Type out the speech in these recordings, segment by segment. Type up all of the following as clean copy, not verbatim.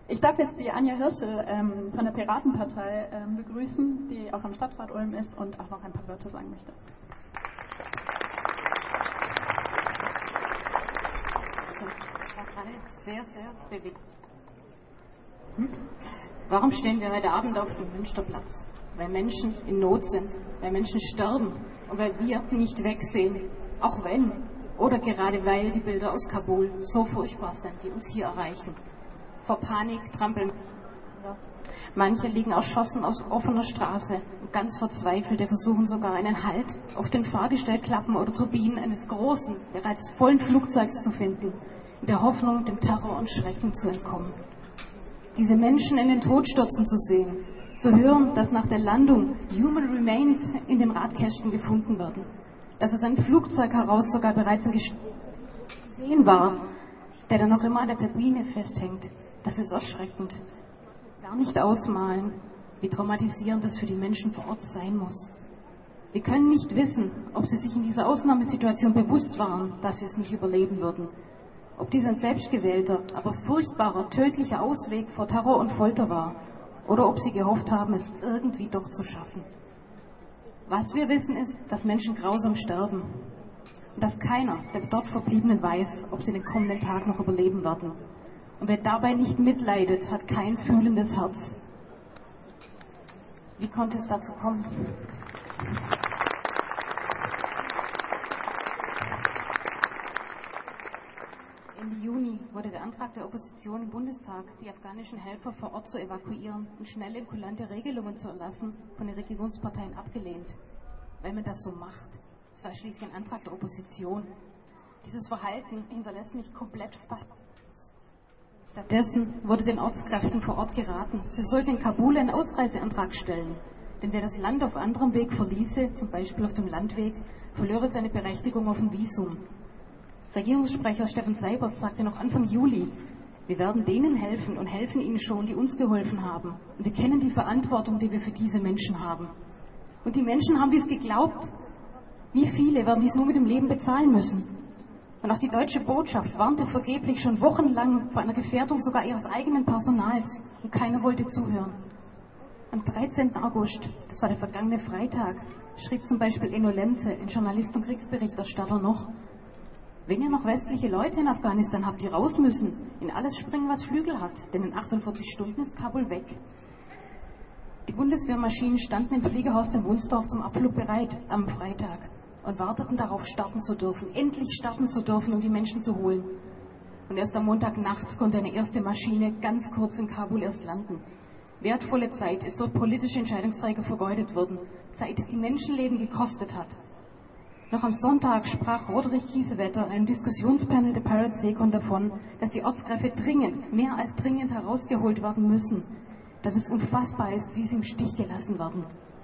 Ich darf jetzt die Anja Hirschel von der Piratenpartei begrüßen, die auch am Stadtrat Ulm ist und auch noch ein paar Wörter sagen möchte. Das war gerade sehr, sehr bewegend. Warum stehen wir heute Abend auf dem Münsterplatz? Weil Menschen in Not sind, weil Menschen sterben und weil wir nicht wegsehen, auch wenn oder gerade weil die Bilder aus Kabul so furchtbar sind, die uns hier erreichen. Vor Panik trampeln. Manche liegen erschossen auf offener Straße und ganz Verzweifelte versuchen sogar einen Halt auf den Fahrgestellklappen oder Turbinen eines großen, bereits vollen Flugzeugs zu finden, in der Hoffnung, dem Terror und Schrecken zu entkommen. Diese Menschen in den Tod stürzen zu sehen, zu hören, dass nach der Landung Human Remains in den Radkästen gefunden werden, dass aus einem Flugzeug heraus sogar bereits ein gesehen war, der dann noch immer an der Turbine festhängt. Das ist erschreckend. Gar nicht ausmalen, wie traumatisierend das für die Menschen vor Ort sein muss. Wir können nicht wissen, ob sie sich in dieser Ausnahmesituation bewusst waren, dass sie es nicht überleben würden. Ob dies ein selbstgewählter, aber furchtbarer, tödlicher Ausweg vor Terror und Folter war, oder ob sie gehofft haben, es irgendwie doch zu schaffen. Was wir wissen ist, dass Menschen grausam sterben und dass keiner der dort Verbliebenen weiß, ob sie den kommenden Tag noch überleben werden. Und wer dabei nicht mitleidet, hat kein fühlendes Herz. Wie konnte es dazu kommen? Ende Juni wurde der Antrag der Opposition im Bundestag, die afghanischen Helfer vor Ort zu evakuieren und schnelle und kulante Regelungen zu erlassen, von den Regierungsparteien abgelehnt. Weil man das so macht. Es war schließlich ein Antrag der Opposition. Dieses Verhalten hinterlässt mich komplett fast. Stattdessen wurde den Ortskräften vor Ort geraten, sie sollten in Kabul einen Ausreiseantrag stellen. Denn wer das Land auf anderem Weg verließe, zum Beispiel auf dem Landweg, verlöre seine Berechtigung auf ein Visum. Regierungssprecher Steffen Seibert sagte noch Anfang Juli, wir werden denen helfen und helfen ihnen schon, die uns geholfen haben. Und wir kennen die Verantwortung, die wir für diese Menschen haben. Und die Menschen haben dies geglaubt. Wie viele werden dies nur mit dem Leben bezahlen müssen? Und auch die deutsche Botschaft warnte vergeblich schon wochenlang vor einer Gefährdung sogar ihres eigenen Personals. Und keiner wollte zuhören. Am 13. August, das war der vergangene Freitag, schrieb zum Beispiel Enno Lenze, ein Journalist und Kriegsberichterstatter, noch: Wenn ihr noch westliche Leute in Afghanistan habt, die raus müssen, in alles springen, was Flügel hat, denn in 48 Stunden ist Kabul weg. Die Bundeswehrmaschinen standen im Fliegerhorst in Wunsdorf zum Abflug bereit am Freitag und warteten darauf, starten zu dürfen, endlich starten zu dürfen, um die Menschen zu holen. Und erst am Montagnacht konnte eine erste Maschine ganz kurz in Kabul erst landen. Wertvolle Zeit ist durch politische Entscheidungsträger vergeudet worden, Zeit, die Menschenleben gekostet hat. Noch am Sonntag sprach Roderich Kiesewetter in einem Diskussionspanel der Pirate Secon davon, dass die Ortskräfte dringend, mehr als dringend herausgeholt werden müssen, dass es unfassbar ist, wie sie im Stich gelassen werden.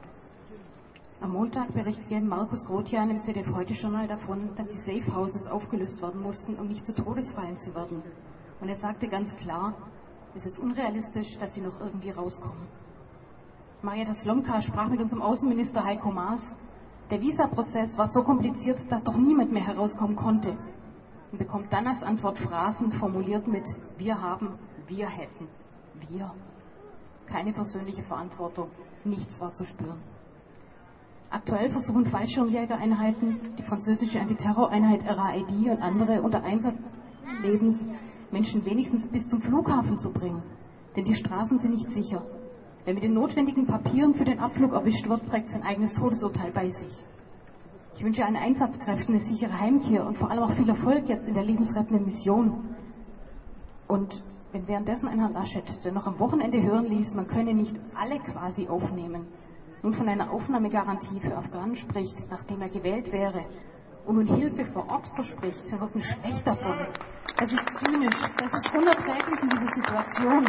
Am Montag berichtete Markus Grotian im ZDF-Heute-Journal davon, dass die Safe Houses aufgelöst werden mussten, um nicht zu Todesfallen zu werden. Und er sagte ganz klar, es ist unrealistisch, dass sie noch irgendwie rauskommen. Marietta Slomka sprach mit unserem Außenminister Heiko Maas. Der Visa-Prozess war so kompliziert, dass doch niemand mehr herauskommen konnte. Und bekommt dann als Antwort Phrasen formuliert mit wir haben, wir hätten, wir. Keine persönliche Verantwortung, nichts war zu spüren. Aktuell versuchen Fallschirmjägereinheiten, die französische Antiterroreinheit RAID und andere unter Einsatz des Lebens Menschen wenigstens bis zum Flughafen zu bringen. Denn die Straßen sind nicht sicher. Wer mit den notwendigen Papieren für den Abflug erwischt wird, trägt sein eigenes Todesurteil bei sich. Ich wünsche allen Einsatzkräften eine sichere Heimkehr und vor allem auch viel Erfolg jetzt in der lebensrettenden Mission. Und wenn währenddessen ein Herr Laschet, der noch am Wochenende hören ließ, man könne nicht alle quasi aufnehmen, nun von einer Aufnahmegarantie für Afghanen spricht, nachdem er gewählt wäre, und nun Hilfe vor Ort verspricht, wir würden schlecht davon. Das ist zynisch, das ist unerträglich in dieser Situation.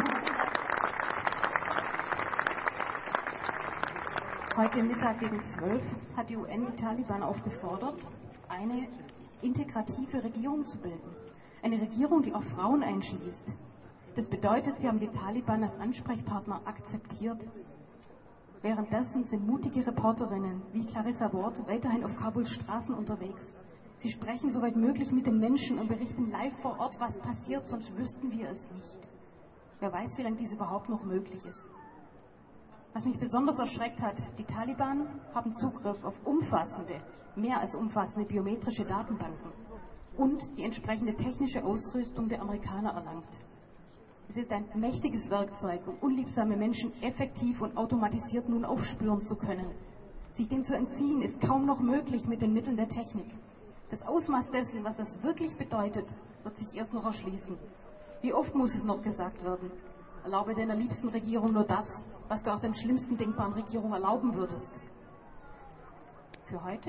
Heute Mittag gegen 12 hat die UN die Taliban aufgefordert, eine integrative Regierung zu bilden. Eine Regierung, die auch Frauen einschließt. Das bedeutet, sie haben die Taliban als Ansprechpartner akzeptiert. Währenddessen sind mutige Reporterinnen wie Clarissa Ward weiterhin auf Kabuls Straßen unterwegs. Sie sprechen soweit möglich mit den Menschen und berichten live vor Ort, was passiert, sonst wüssten wir es nicht. Wer weiß, wie lange dies überhaupt noch möglich ist. Was mich besonders erschreckt hat, die Taliban haben Zugriff auf mehr als umfassende biometrische Datenbanken und die entsprechende technische Ausrüstung der Amerikaner erlangt. Es ist ein mächtiges Werkzeug, um unliebsame Menschen effektiv und automatisiert nun aufspüren zu können. Sich dem zu entziehen, ist kaum noch möglich mit den Mitteln der Technik. Das Ausmaß dessen, was das wirklich bedeutet, wird sich erst noch erschließen. Wie oft muss es noch gesagt werden? Erlaube deiner liebsten Regierung nur das, was du auch den schlimmsten denkbaren Regierung erlauben würdest. Für heute?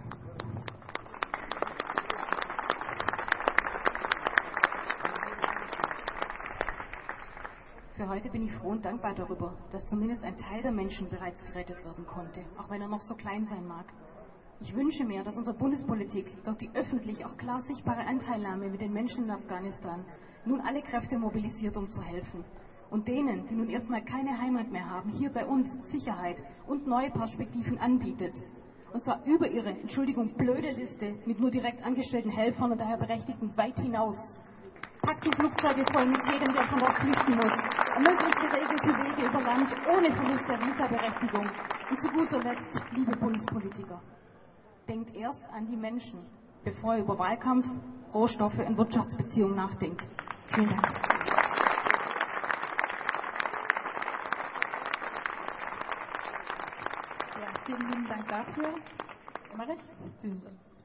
Für heute bin ich froh und dankbar darüber, dass zumindest ein Teil der Menschen bereits gerettet werden konnte, auch wenn er noch so klein sein mag. Ich wünsche mir, dass unsere Bundespolitik durch die öffentlich auch klar sichtbare Anteilnahme mit den Menschen in Afghanistan nun alle Kräfte mobilisiert, um zu helfen. Und denen, die nun erstmal keine Heimat mehr haben, hier bei uns Sicherheit und neue Perspektiven anbietet. Und zwar über ihre, blöde Liste mit nur direkt angestellten Helfern und daher Berechtigten weit hinaus. Packt die Flugzeuge voll mit jedem, der von dort flüchten muss. Ermöglicht geregelte Wege über Land ohne Verlust der Visaberechtigung. Und zu guter Letzt, liebe Bundespolitiker, denkt erst an die Menschen, bevor ihr über Wahlkampf, Rohstoffe und Wirtschaftsbeziehungen nachdenkt. Vielen Dank. Ja, vielen lieben Dank dafür. Emmerich?